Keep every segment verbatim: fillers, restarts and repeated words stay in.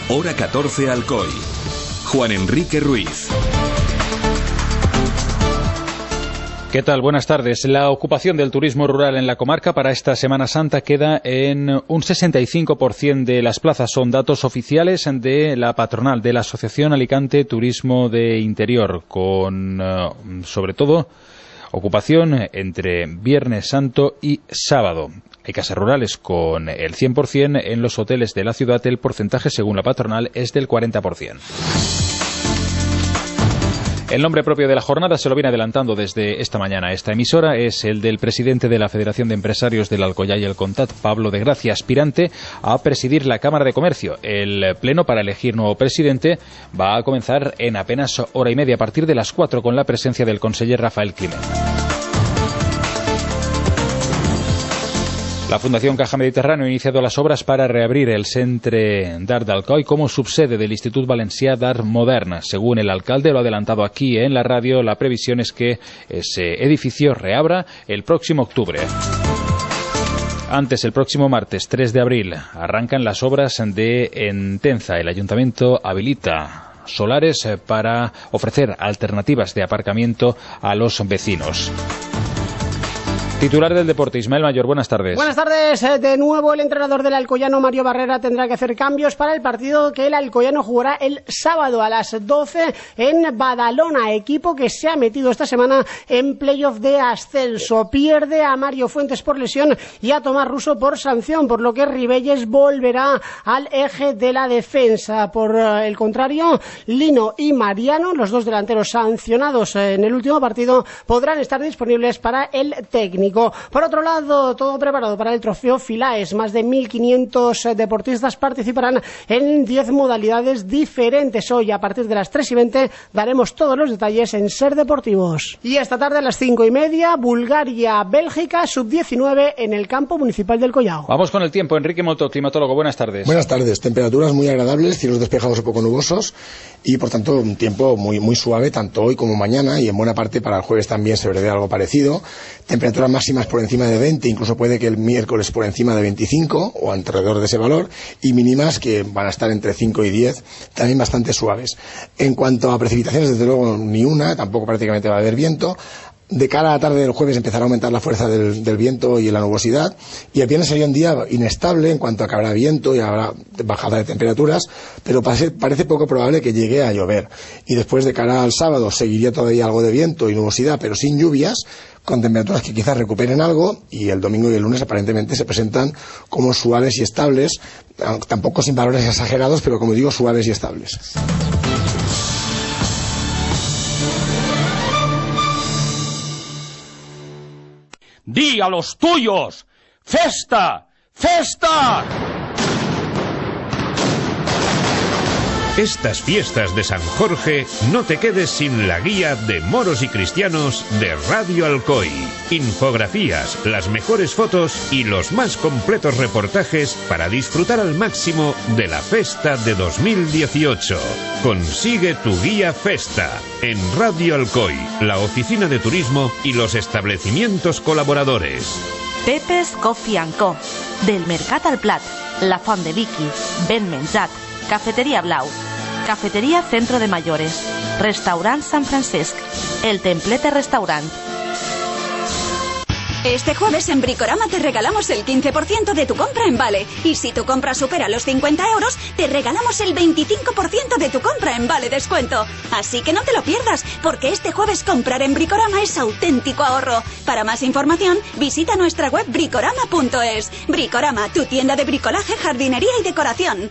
Hora catorce Alcoy. Juan Enrique Ruiz. ¿Qué tal? Buenas tardes. La ocupación del turismo rural en la comarca para esta Semana Santa queda en un sesenta y cinco por ciento de las plazas. Son datos oficiales de la patronal de la Asociación Alicante Turismo de Interior, con uh, sobre todo ocupación entre Viernes Santo y sábado. Hay casas rurales con el cien por ciento, en los hoteles de la ciudad el porcentaje, según la patronal, es del cuarenta por ciento. El nombre propio de la jornada se lo viene adelantando desde esta mañana. Esta emisora es el del presidente de la Federación de Empresarios del Alcoyá y el Contat, Pablo de Gracia, aspirante a presidir la Cámara de Comercio. El pleno para elegir nuevo presidente va a comenzar en apenas hora y media, a partir de las cuatro, con la presencia del conseller Rafael Climent. La Fundación Caja Mediterráneo ha iniciado las obras para reabrir el Centre d'Art d'Alcoi como subsede del Institut Valencià d'Art Modern. Según el alcalde, lo ha adelantado aquí en la radio, la previsión es que ese edificio reabra el próximo octubre. Antes, el próximo martes tres de abril, arrancan las obras de Entenza. El ayuntamiento habilita solares para ofrecer alternativas de aparcamiento a los vecinos. Titular del deporte, Ismael Mayor, buenas tardes. Buenas tardes. De nuevo, el entrenador del Alcoyano, Mario Barrera, tendrá que hacer cambios para el partido que el Alcoyano jugará el sábado a las doce en Badalona, equipo que se ha metido esta semana en playoff de ascenso. Pierde a Mario Fuentes por lesión y a Tomás Russo por sanción, por lo que Ribelles volverá al eje de la defensa. Por el contrario, Lino y Mariano, los dos delanteros sancionados en el último partido, podrán estar disponibles para el técnico. Por otro lado, todo preparado para el trofeo Filaes. Más de mil quinientos deportistas participarán en diez modalidades diferentes. Hoy, a partir de las tres y veinte, daremos todos los detalles en Ser Deportivos. Y esta tarde, a las cinco y media, Bulgaria-Bélgica, sub diecinueve, en el campo municipal del Collao. Vamos con el tiempo. Enrique Molto, climatólogo, buenas tardes. Buenas tardes. Temperaturas muy agradables, cielos despejados o poco nubosos y, por tanto, un tiempo muy, muy suave, tanto hoy como mañana, y en buena parte para el jueves también se prevé algo parecido. Temperaturas máximas por encima de veinte, incluso puede que el miércoles por encima de veinticinco o alrededor de ese valor, y mínimas que van a estar entre cinco y diez, también bastante suaves. En cuanto a precipitaciones, desde luego ni una, tampoco prácticamente va a haber viento. De cara a la tarde del jueves empezará a aumentar la fuerza del, del viento y la nubosidad, y el viernes sería un día inestable en cuanto a que habrá viento y habrá bajada de temperaturas, pero parece, parece poco probable que llegue a llover. Y después, de cara al sábado, seguiría todavía algo de viento y nubosidad, pero sin lluvias, con temperaturas que quizás recuperen algo, y el domingo y el lunes aparentemente se presentan como suaves y estables, tampoco sin valores exagerados, pero como digo, suaves y estables. ¡Di a los tuyos! ¡Festa! ¡Festa! Estas fiestas de San Jorge no te quedes sin la guía de moros y cristianos de Radio Alcoy. Infografías, las mejores fotos y los más completos reportajes para disfrutar al máximo de la festa de dos mil dieciocho. Consigue tu guía Festa en Radio Alcoy, la oficina de turismo y los establecimientos colaboradores. Pepe's Coffee and Co, del Mercat al Plat, La Font de Vicky, Ben Menjat, Cafetería Blau, Cafetería Centro de Mayores, Restaurant San Francesc, El Templete Restaurant. Este jueves en Bricorama te regalamos el quince por ciento de tu compra en Vale. Y si tu compra supera los cincuenta euros, te regalamos el veinticinco por ciento de tu compra en Vale Descuento. Así que no te lo pierdas, porque este jueves comprar en Bricorama es auténtico ahorro. Para más información, visita nuestra web bricorama punto es. Bricorama, tu tienda de bricolaje, jardinería y decoración.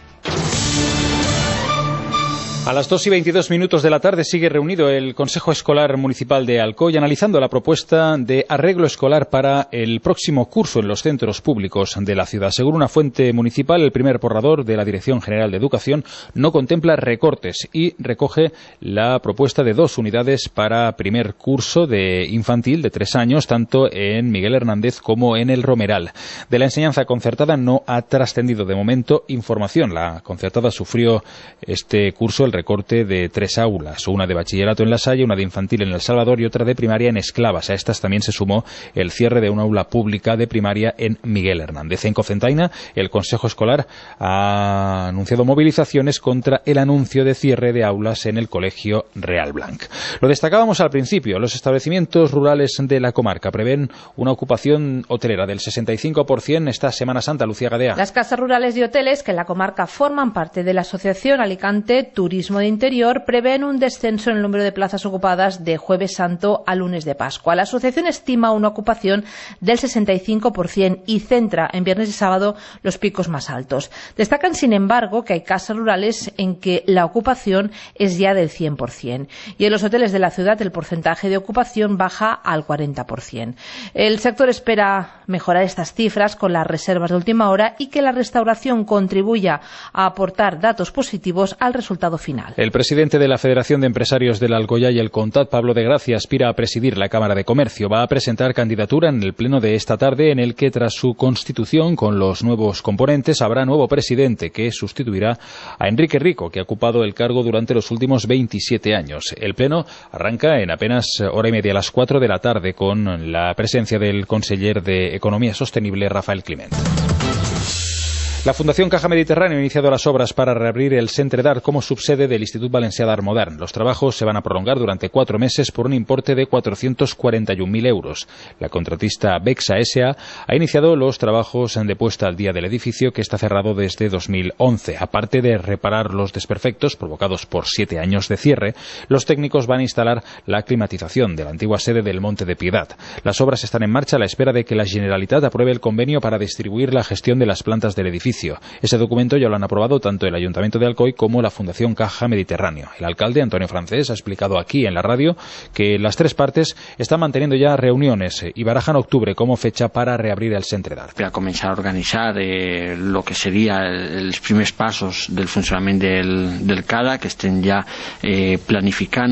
A las dos y veintidós minutos de la tarde sigue reunido el Consejo Escolar Municipal de Alcoy analizando la propuesta de arreglo escolar para el próximo curso en los centros públicos de la ciudad. Según una fuente municipal, el primer borrador de la Dirección General de Educación no contempla recortes y recoge la propuesta de dos unidades para primer curso de infantil de tres años, tanto en Miguel Hernández como en el Romeral. De la enseñanza concertada no ha trascendido de momento información. La concertada sufrió este curso el recorte de tres aulas, una de bachillerato en La Salle, una de infantil en El Salvador y otra de primaria en Esclavas. A estas también se sumó el cierre de una aula pública de primaria en Miguel Hernández. En Cocentaina, el Consejo Escolar ha anunciado movilizaciones contra el anuncio de cierre de aulas en el Colegio Real Blanc. Lo destacábamos al principio, los establecimientos rurales de la comarca prevén una ocupación hotelera del sesenta y cinco por ciento esta Semana Santa. Lucía Gadea. Las casas rurales y hoteles que en la comarca forman parte de la Asociación Alicante Turismo de Interior prevén un descenso en el número de plazas ocupadas de Jueves Santo a Lunes de Pascua. La asociación estima una ocupación del sesenta y cinco por ciento y centra en viernes y sábado los picos más altos. Destacan, sin embargo, que hay casas rurales en que la ocupación es ya del cien por ciento y en los hoteles de la ciudad el porcentaje de ocupación baja al cuarenta por ciento. El sector espera mejorar estas cifras con las reservas de última hora y que la restauración contribuya a aportar datos positivos al resultado final. El presidente de la Federación de Empresarios del Alcoyá y el Contat, Pablo de Gracia, aspira a presidir la Cámara de Comercio. Va a presentar candidatura en el pleno de esta tarde, en el que tras su constitución con los nuevos componentes habrá nuevo presidente que sustituirá a Enrique Rico, que ha ocupado el cargo durante los últimos veintisiete años. El pleno arranca en apenas hora y media a las cuatro de la tarde con la presencia del conseller de Economía Sostenible, Rafael Climent. La Fundación Caja Mediterráneo ha iniciado las obras para reabrir el Centre d'Art como subsede del Institut Valencià d'Art Modern. Los trabajos se van a prolongar durante cuatro meses por un importe de cuatrocientos cuarenta y un mil euros. La contratista Bexa S A ha iniciado los trabajos de puesta al día del edificio, que está cerrado desde dos mil once. Aparte de reparar los desperfectos provocados por siete años de cierre, los técnicos van a instalar la climatización de la antigua sede del Monte de Piedad. Las obras están en marcha a la espera de que la Generalitat apruebe el convenio para distribuir la gestión de las plantas del edificio. Ese documento ya lo han aprobado tanto el Ayuntamiento de Alcoy como la Fundación Caja Mediterráneo. El alcalde, Antonio Francés, ha explicado aquí en la radio que las tres partes están manteniendo ya reuniones y barajan octubre como fecha para reabrir el Centre d'Art. Per a començar a organitzar eh, lo que seria els primers passos del funcionament del, del CADA, que estem ja eh, planificant.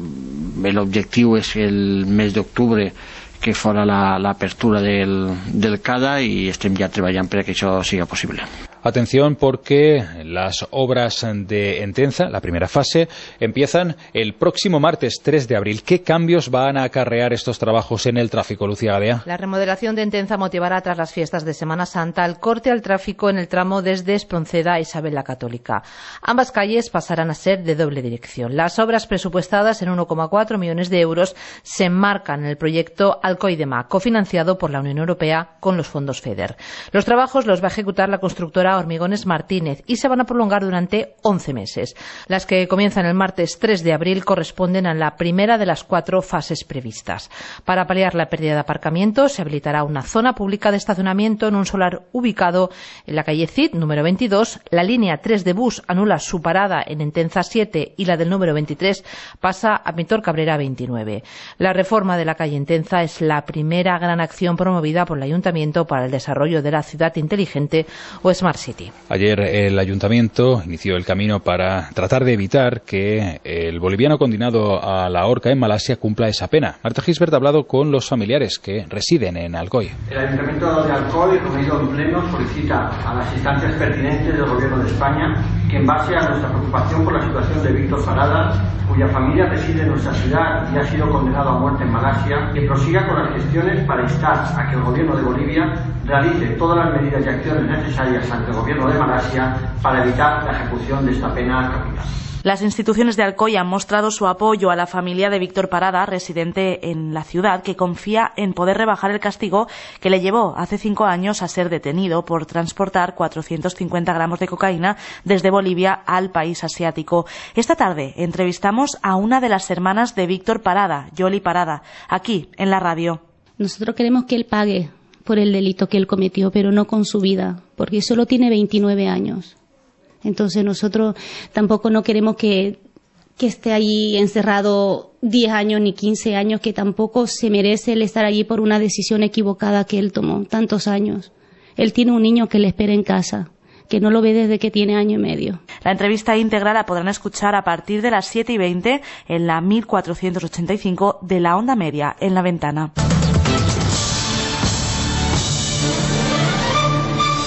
L'objectiu és el mes d'octubre que fora l'apertura la, del, del CADA, i estem ja treballant perquè això siga possible. Atención, porque las obras de Entenza, la primera fase, empiezan el próximo martes tres de abril. ¿Qué cambios van a acarrear estos trabajos en el tráfico, Lucía Gadea? La remodelación de Entenza motivará, tras las fiestas de Semana Santa, el corte al tráfico en el tramo desde Espronceda a Isabel la Católica. Ambas calles pasarán a ser de doble dirección. Las obras presupuestadas en uno coma cuatro millones de euros se enmarcan en el proyecto Alcoy-Demà, cofinanciado por la Unión Europea con los fondos FEDER. Los trabajos los va a ejecutar la constructora Hormigones Martínez y se van a prolongar durante once meses. Las que comienzan el martes tres de abril corresponden a la primera de las cuatro fases previstas. Para paliar la pérdida de aparcamiento, se habilitará una zona pública de estacionamiento en un solar ubicado en la calle Cid, número veintidós. La línea tres de bus anula su parada en Entenza siete y la del número veintitrés pasa a Pintor Cabrera veintinueve. La reforma de la calle Entenza es la primera gran acción promovida por el Ayuntamiento para el desarrollo de la ciudad inteligente o Smart City. Ayer el Ayuntamiento inició el camino para tratar de evitar que el boliviano condenado a la horca en Malasia cumpla esa pena. Marta Gisbert ha hablado con los familiares que residen en Alcoy. El Ayuntamiento de Alcoy, reunido en pleno, solicita a las instancias pertinentes del Gobierno de España que, en base a nuestra preocupación por la situación de Víctor Parada, cuya familia reside en nuestra ciudad y ha sido condenado a muerte en Malasia, que prosiga con las gestiones para instar a que el Gobierno de Bolivia realice todas las medidas y acciones necesarias ante el Gobierno de Malasia para evitar la ejecución de esta pena capital. Las instituciones de Alcoy han mostrado su apoyo a la familia de Víctor Parada, residente en la ciudad, que confía en poder rebajar el castigo que le llevó hace cinco años a ser detenido por transportar cuatrocientos cincuenta gramos de cocaína desde Bolivia al país asiático. Esta tarde entrevistamos a una de las hermanas de Víctor Parada, Yoli Parada, aquí en la radio. Nosotros queremos que él pague por el delito que él cometió, pero no con su vida, porque solo tiene veintinueve años. Entonces nosotros tampoco no queremos que, que esté allí encerrado diez años ni quince años, que tampoco se merece el estar allí por una decisión equivocada que él tomó tantos años. Él tiene un niño que le espera en casa, que no lo ve desde que tiene año y medio. La entrevista íntegra la podrán escuchar a partir de las siete y veinte en la mil cuatrocientos ochenta y cinco de la onda media, en La Ventana.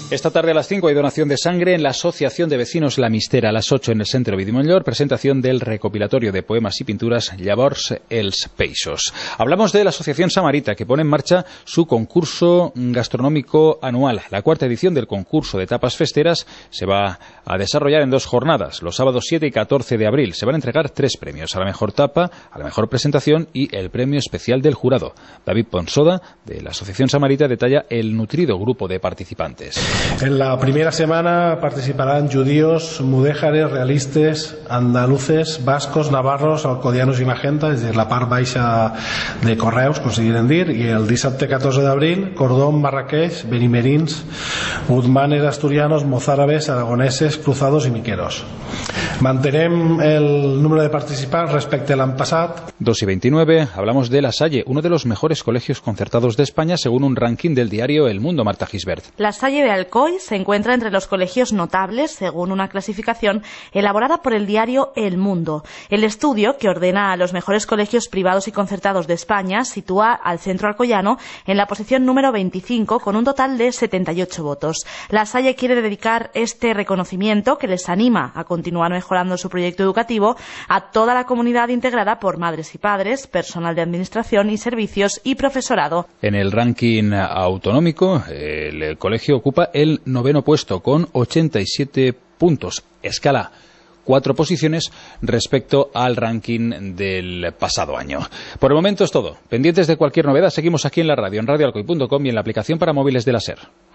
Esta tarde a las cinco hay donación de sangre en la Asociación de Vecinos La Mistera. A las ocho en el Centro Vidimollor, presentación del recopilatorio de poemas y pinturas Llavors els Peixos. Hablamos de la Asociación Samarita, que pone en marcha su concurso gastronómico anual. La cuarta edición del concurso de tapas festeras se va a desarrollar en dos jornadas, los sábados siete y catorce de abril. Se van a entregar tres premios: a la mejor tapa, a la mejor presentación y el premio especial del jurado. David Ponsoda, de la Asociación Samarita, detalla el nutrido grupo de participantes. En la primera semana participarán judíos, mudéjares, realistes, andaluces, vascos, navarros, alcodianos i magenta, és a dir, la part baixa de Correus, conseguirem dir, i el dissabte catorze d'abril, Cordón, Marrakeix, benimerins, guzmanes, asturianos, mozárabes, aragoneses, cruzados i miqueros. Mantenem el número de participants respecte a l'any passat. dos y veintinueve, hablamos de La Salle, uno de los mejores colegios concertados de España, según un ranking del diario El Mundo. Marta Gisbert. La Salle de Alcoy se encuentra entre los colegios notables, según una clasificación elaborada por el diario El Mundo. El estudio, que ordena a los mejores colegios privados y concertados de España, sitúa al centro alcoyano en la posición número veinticinco, con un total de setenta y ocho votos. La Salle quiere dedicar este reconocimiento, que les anima a continuar mejorando su proyecto educativo, a toda la comunidad integrada por madres y padres, personal de administración y servicios y profesorado. En el ranking autonómico, el colegio ocupa el noveno puesto con ochenta y siete puntos, escala cuatro posiciones respecto al ranking del pasado año. Por el momento es todo. Pendientes de cualquier novedad, seguimos aquí en la radio, en radio alcoy punto com y en la aplicación para móviles de la SER.